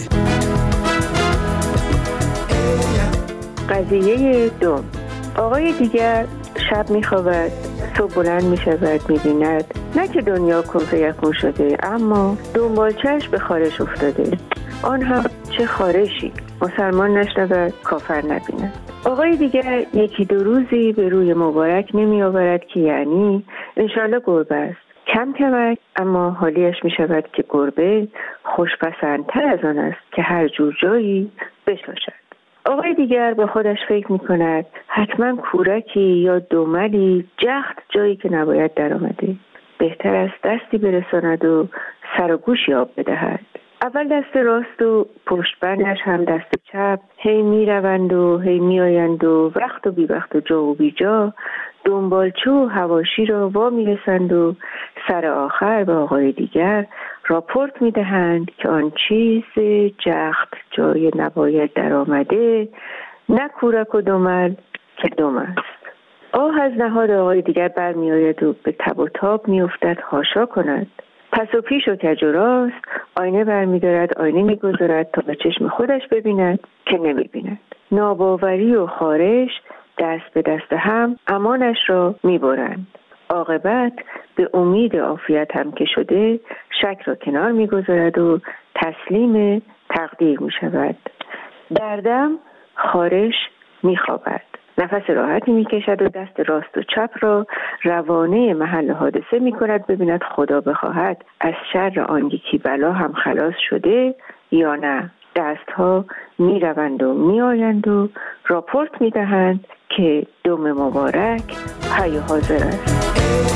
قضیه دم. آقای دیگر شب میخوابد، صبح بلند میشود، میبیند نه که دنیا کنفه یکون شده، اما دنبالچه‌اش به خارش افتاده. آن هم چه خارشی، مسلمان نشنود، کافر نبیند. آقای دیگر یکی دو روزی به روی مبارک نمی آورد که یعنی انشالله گربه است. کم کمک، اما حالیش می شود که گربه خوشپسندتر از آن است که هر جور جایی بشاشد. آقای دیگر با خودش فکر می کند حتما کورکی یا دملی جخت جایی که نباید در آمده. بهتر است دستی برساند و سر و گوشی آب بدهد. اول دست راست و پشت بندش هم دست چپ هی می روند و هی می آیند و وقت و بی وقت و جا و بی جا دنبالچه و حواشی را وا می رسند و سر آخر به آقای دیگر راپورت می دهند که آن چیز جخت جای نباید در آمده نه کورک و دمل که دم است. آه از نهاد آقای دیگر بر می آید و به تب و تاب می افتد حاشا کند. پس و پیش و کج و راست آینه برمی‌دارد، آینه می‌گذارد تا به چشم خودش ببیند که نمی‌بیند. ناباوری و خارش دست به دست هم امانش را می‌برند. عاقبت به امید عافیت هم که شده شک را کنار می‌گذارد و تسلیم تقدیر می‌شود. دردم خارش می‌خوابد. نفس راحتی میکشد و دست راست و چپ را روانه محل حادثه میکند ببیند خدا بخواهد از شر آن یکی بلا هم خلاص شده یا نه. دستها میروند و میآیند و راپورت میدهند که دم مبارک حی حاضر است.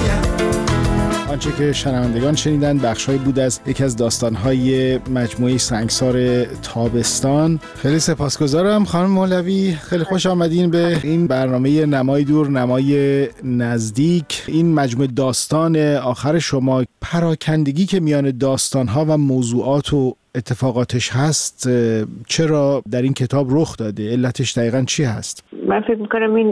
آنچه که شنوندگان شنیدن بخش‌هایی بود از یکی از داستان‌های مجموعه سنگسار تابستان. خیلی سپاسگزارم خانم مولوی، خیلی خوش آمدین به این برنامه نمای دور نمای نزدیک. این مجموعه داستان آخر شما پراکندگی که میان داستان‌ها و موضوعات و اتفاقاتش هست چرا در این کتاب رخ داده؟ علتش دقیقاً چی هست؟ من فکر میکنم این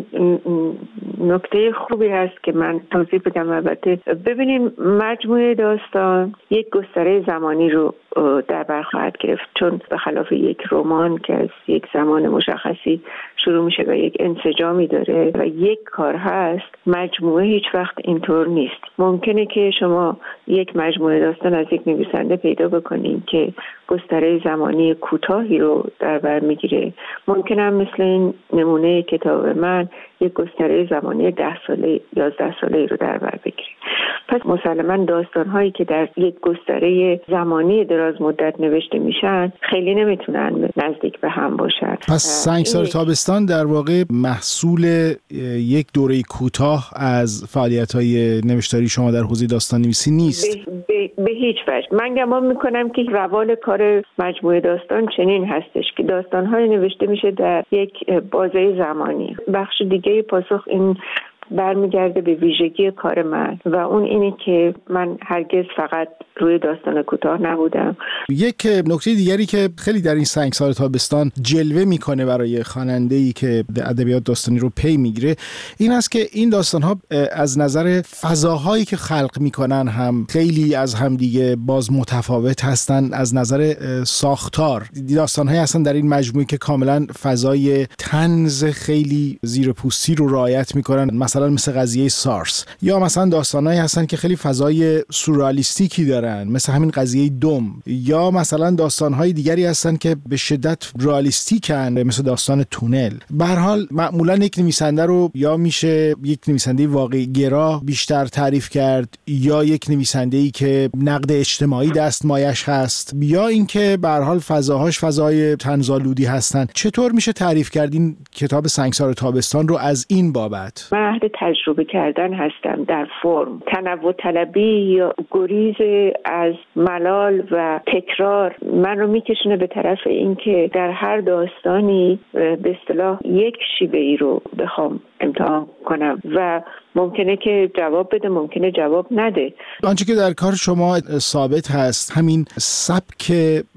نکته خوبی هست که من توضیح بدم. البته ببینیم مجموعه داستان یک گستره زمانی رو در بر خواهد گرفت، چون به خلاف یک رمان که از یک زمان مشخصی شروع میشه و یک انسجامی داره و یک کار هست، مجموعه هیچ وقت اینطور نیست. ممکنه که شما یک مجموعه داستان از یک نویسنده پیدا بکنین که گستره زمانی کوتاهی رو در بر میگیره. ممکنه هم مثل این نمونه کتاب من یک گستره زمانی 10 ساله 11 ساله رو در بر بگیره. پس مسلماً داستان‌هایی که در یک گستره زمانی دراز مدت نوشته میشن خیلی نمیتونن نزدیک به هم باشن. پس سنگسار تابستان در واقع محصول یک دوره کوتاه از فعالیت‌های نوشتاری شما در حوزه داستان‌نویسی نیست. به هیچ وجه. من گمان میکنم که روال کار مجموعه داستان چنین هستش که داستان‌های نوشته میشه در یک بازه زمانی. بخش دیگه پاسخ این برمیگرده به ویژگی کار من و اون اینه که من هرگز فقط روی داستان کوتاه نبودم. یک نکته دیگری که خیلی در این سنگسار تابستان جلوه میکنه برای خواننده‌ای که ادبیات داستانی رو پی میگیره این است که این داستان‌ها از نظر فضاهایی که خلق میکنن هم خیلی از همدیگه باز متفاوت هستن. از نظر ساختار داستان‌هایی هستن در این مجموعه که کاملا فضای طنز خیلی زیر پوستی رو رعایت میکنن، مثلا مثل قضیه سارس، یا مثلا داستانایی هستن که خیلی فضای سورئالیستیکی دارن مثل همین قضیه دوم، یا مثلا داستانهای دیگری هستن که به شدت رئالیستیکن مثل داستان تونل. به هر حال معمولا یک نویسنده رو یا میشه یک نویسنده واقعی گرا بیشتر تعریف کرد، یا یک نویسنده‌ای که نقد اجتماعی دستمایش هست، یا اینکه به هر حال فضاهاش فضای طنزآلودی هستن. چطور میشه تعریف کرد این کتاب سنگسار تابستان رو از این بابت؟ من اهل تجربه کردن هستم در فرم. تنوع طلبی یا گریز از ملال و تکرار من رو میکشونه به طرف اینکه در هر داستانی به اصطلاح یک شیوه ای رو بخوام امتحان کنم و ممکنه که جواب بده، ممکنه جواب نده. آنچه که در کار شما ثابت هست همین سبک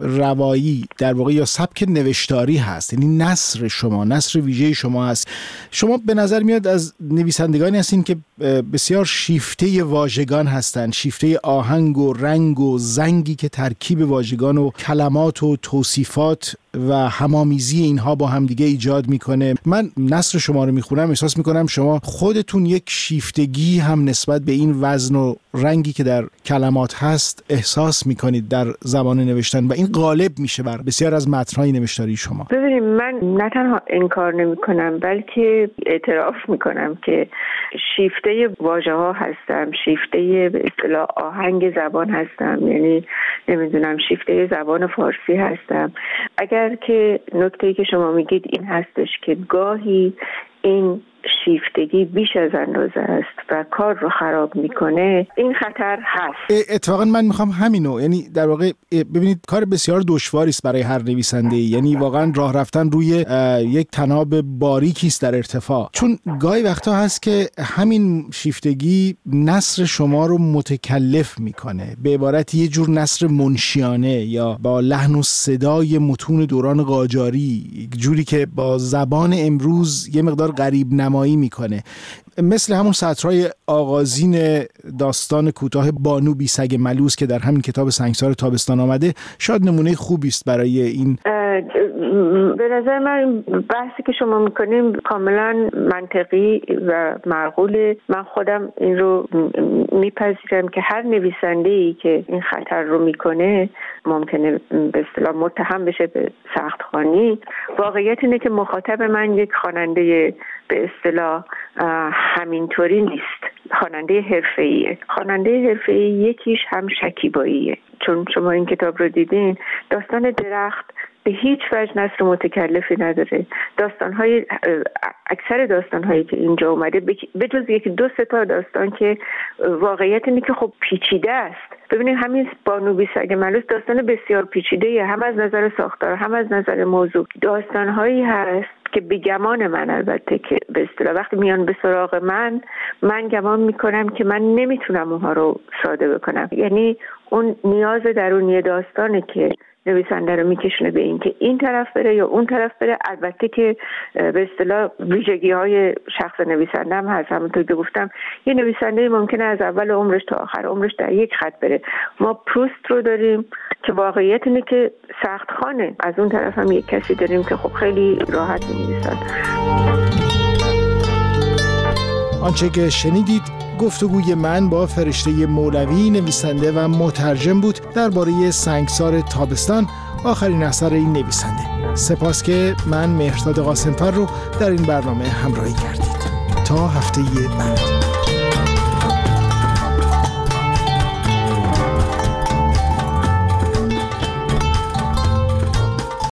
روایی در واقع یا سبک نوشتاری هست، یعنی نثر شما، نثر ویژه شما هست. شما به نظر میاد از نویسندگانی هستین که بسیار شیفته واژگان هستن، شیفته آهنگ و رنگ و زنگی که ترکیب واژگان و کلمات و توصیفات و همامیزی اینها با همدیگه ایجاد میکنه. من نثر شما رو میخونم احساس میکنم شما خودتون یک شیفتگی هم نسبت به این وزن و رنگی که در کلمات هست احساس میکنید در زمان نوشتن و این غالب میشه بر بسیار از متن‌های نوشتاری شما. ببینید من نه تنها انکار نمیکنم بلکه اعتراف میکنم که شیفته واژه‌ها هستم، شیفته به اصطلاح آهنگ زبان هستم، یعنی نمیدونم شیفته زبان فارسی هستم. اگر که نکته‌ای که شما میگید این هستش که گاهی این شیفتگی بیش از اندازه است و کار رو خراب میکنه، این خطر هست. اتفاقا من میخوام همینو، یعنی در واقع ببینید کار بسیار دشواری است برای هر نویسنده‌ای، یعنی واقعا راه رفتن روی یک طناب باریکی است در ارتفاع، چون گاهی وقتا هست که همین شیفتگی نثر شما رو متکلف میکنه، به عبارت یه جور نثر منشیانه یا با لحن و صدای متون دوران قاجاری، جوری که با زبان امروز یه مقدار غریب نمایی میکنه، مثل همون سطرهای آغازین داستان کوتاه بانو بی سگ ملوس که در همین کتاب سنگسار تابستان آمده. شاید نمونه خوبی است برای این. به نظر من بحثی که شما میکنیم کاملا منطقی و معقوله. من خودم این رو میپذیرم که هر نویسنده‌ای که این خطر رو میکنه ممکنه به اصطلاح متهم بشه به سخت‌خوانی. واقعیت اینه که مخاطب من یک خواننده به اصطلاح همینطوری نیست، خواننده حرفه‌ایه. خواننده حرفه‌ای یکیش هم شکیباییه، چون شما این کتاب رو دیدین. داستان درخت به هیچ وجه نثر متکلفی نداره. اکثر داستان‌هایی که اینجا اومده به جز یکی دو سه تا داستان که واقعیت اینه که خب پیچیده است. ببینید همین بانو بی سگ ملوس داستان بسیار پیچیده‌ایه، هم از نظر ساختار هم از نظر موضوع. داستان‌هایی هست که به گمان من، البته که به اصطلاح وقتی میان به سراغ من گمان میکنم که من نمیتونم اونها رو ساده بکنم. یعنی اون نیاز درونی داستانه که نویسنده رو میکشونه به این که این طرف بره یا اون طرف بره. البته که به اصطلاح ویژگی‌های شخص نویسنده هم هست. همونطور که گفتم یه نویسنده ممکنه از اول عمرش تا آخر عمرش در یک خط بره. ما پروست رو داریم که واقعیت اینه که سخت خانه. از اون طرف هم یک کسی داریم که خب خیلی راحت می‌نویسن. آنچه که شنیدید گفتگوی من با فرشته مولوی، نویسنده و مترجم بود درباره سنگسار تابستان، آخرین اثر این نویسنده. سپاس که من مهرداد قاسم‌فر رو در این برنامه همراهی کردید. تا هفته بعد.